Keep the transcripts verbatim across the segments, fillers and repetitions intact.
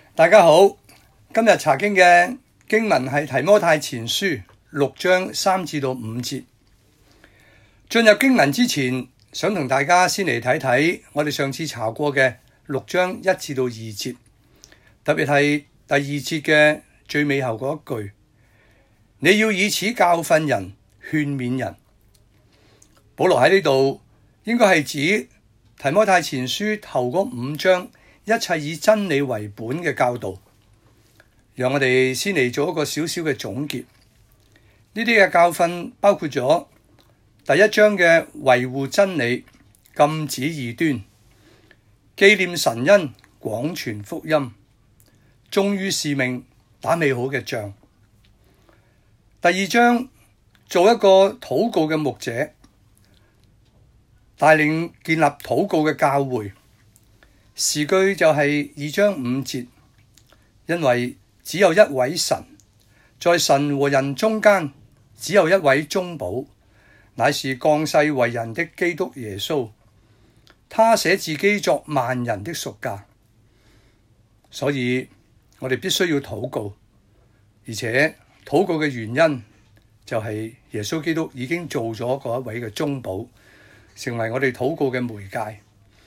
大家好，今日查經嘅經文係提摩太前書六章三至到五節。進入經文之前，想同大家先嚟睇睇我哋上次查過嘅六章一至到二節，特別係第二節嘅最尾後嗰一句，你要以此教訓人、勸勉人。保羅喺呢度應該係指提摩太前書頭嗰五章一切以真理為本嘅教導。讓我哋先嚟做一個小小嘅總結。呢啲嘅教訓包括咗第一章嘅維護真理、禁止異端、紀念神恩、廣傳福音、忠於使命、打美好嘅仗。第二章做一個禱告嘅牧者，帶領建立禱告嘅教會。時句就係二章五節，因為只有一位神，在神和人中間只有一位中保，乃是降世為人的基督耶穌。他捨自己作萬人的贖價，所以我哋必須要禱告，而且禱告嘅原因就係耶穌基督已經做咗嗰一位嘅中保，成為我哋禱告嘅媒介，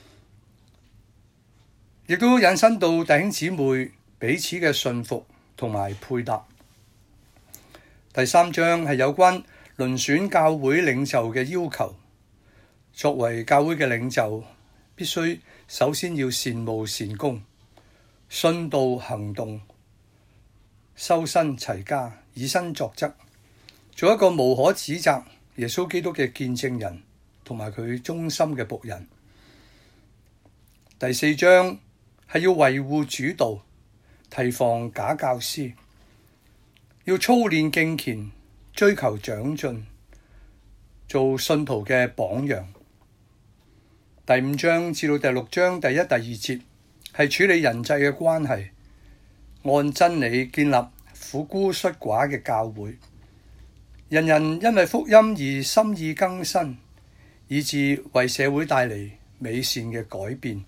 亦都引申到弟兄姊妹彼此嘅信服同埋配搭。第三章係有關遴選教會領袖嘅要求。作為教會嘅領袖，必須首先要善務善工，信道行動，修身齊家，以身作則，做一個無可指責耶穌基督嘅見證人，同埋佢忠心嘅僕人。第四章係要維護主道，提防假教師，要操練敬虔，追求長進，做信徒嘅榜樣。第五章至到第六章第一、第二節係處理人際嘅關係，按真理建立苦孤率寡嘅教會，人人因為福音而心意更新，以致為社會帶嚟美善嘅改變。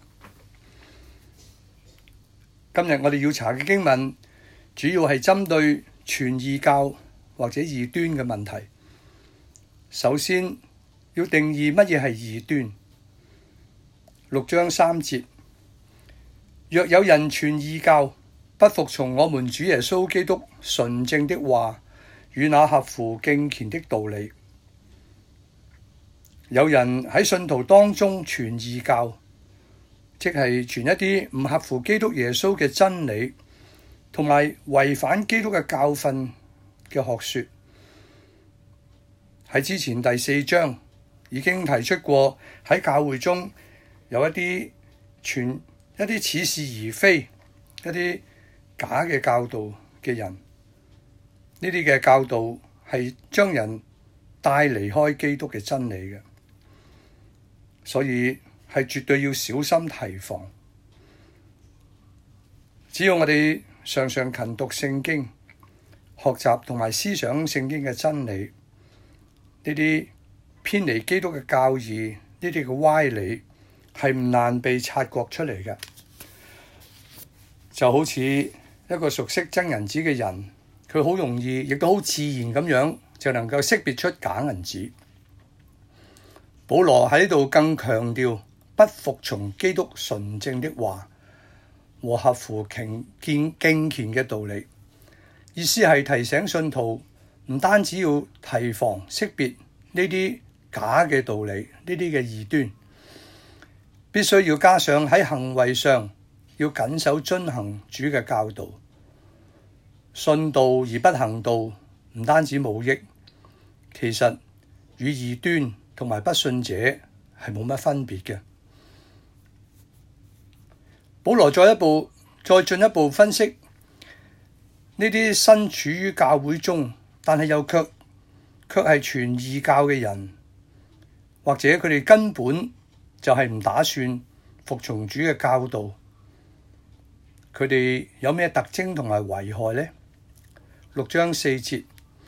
今日我哋要查嘅經文，主要係針對傳異教或者異端嘅問題。首先要定義乜嘢係異端。六章三節，若有人傳異教，不服從我們主耶穌基督純正的話與那合乎敬虔的道理，有人喺信徒當中傳異教，即係傳一啲唔合乎基督耶穌嘅真理，同埋違反基督嘅教訓嘅學說。喺之前第四章已經提出過，喺教會中有一啲傳一啲似是而非、一啲假嘅教導嘅人，呢啲嘅教導係將人帶離開基督嘅真理嘅，所以係絕對要小心提防。只要我哋常常勤讀聖經，學習同埋思想聖經嘅真理，呢啲偏離基督嘅教義，呢啲嘅歪理係唔難被察覺出嚟嘅。就好似一個熟悉真銀紙嘅人，佢好容易亦都好自然咁樣就能夠識別出假銀紙。保羅喺度更強調不服從基督純正的話和合乎敬敬敬虔嘅道理，意思係提醒信徒唔單止要提防識別呢啲假嘅道理，呢啲嘅異端，必須要加上喺行為上要謹守遵行主嘅教導。信道而不行道，唔單止冇益，其實與異端同埋不信者係冇乜分別嘅。保羅再一步再進一步分析呢啲身處於教會中，但係又卻卻係傳異教嘅人，或者佢哋根本就係唔打算服從主嘅教導，佢哋有咩特徵同埋危害呢？六章四節，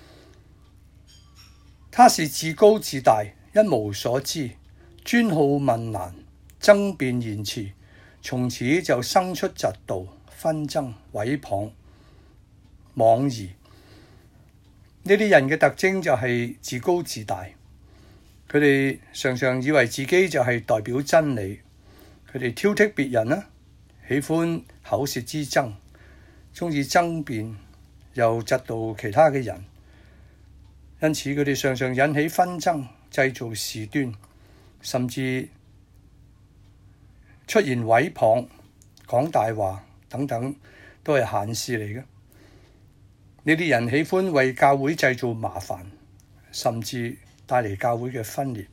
他是自高自大，一無所知，專好問難，爭辯言辭，從此就生出嫉妒， 紛爭、毀謗、妄疑。呢啲人嘅特徵就係自高自大，佢哋常常以為自己就係代表真理，佢哋挑剔別人啦，喜歡口舌之爭，鍾意爭辯，又嫉妒其他嘅人，因此佢哋常常引起紛爭，製造事端，甚至出現毀謗、講大話等等，都係閒事嚟嘅。呢啲人喜歡為教會製造麻煩，甚至帶嚟教會嘅分裂。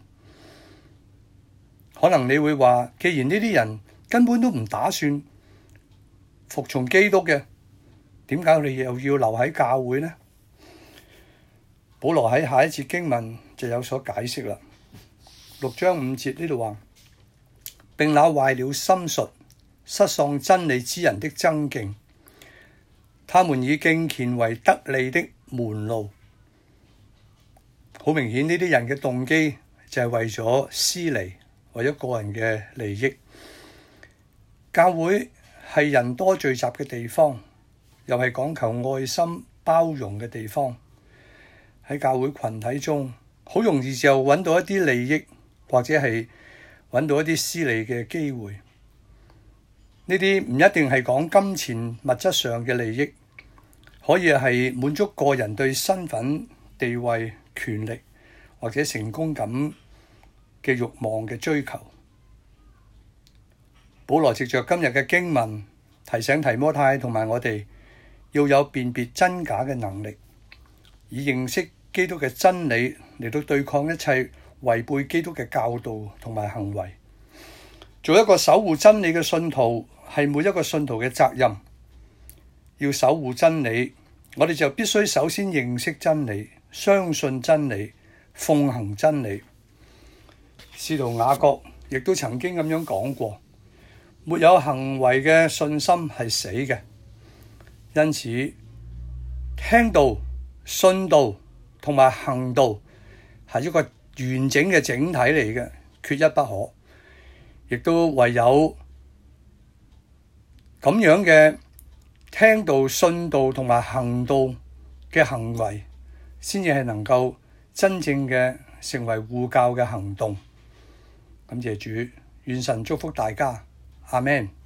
可能你會話，既然呢啲人根本都唔打算服從基督嘅，點解你又要留喺教會呢？保羅喺下一節經文就有所解釋啦。六章五節呢度話，並那壞了心術、失喪真理之人的爭競，他們以敬虔為得利的門路。好明顯，呢啲人嘅動機就係為咗私利，為咗個人嘅利益。教會係人多聚集嘅地方，又係講求愛心包容嘅地方。喺教會群體中，好容易就揾到一啲利益，或者係揾到一啲私利嘅機會。呢啲唔一定係講金錢物質上嘅利益，可以係滿足個人對身份、地位、權力或者成功感嘅慾望嘅追求。保羅藉着今日嘅經文提醒提摩太同埋我哋，要有辨別真假嘅能力，以認識基督嘅真理嚟到對抗一切違背基督嘅教導同埋行為。做一個守護真理嘅信徒係每一個信徒嘅責任。要守護真理，我哋就必須首先認識真理，相信真理，奉行真理。使徒雅各亦都曾經咁樣講過，沒有行為嘅信心係死嘅。因此，聽道、信道同埋行道係一個完整嘅整體嚟嘅，缺一不可。亦都唯有咁樣嘅聽道、信道同埋行道嘅行為，先至係能夠真正嘅成為護教嘅行動。感謝主，願神祝福大家，阿們。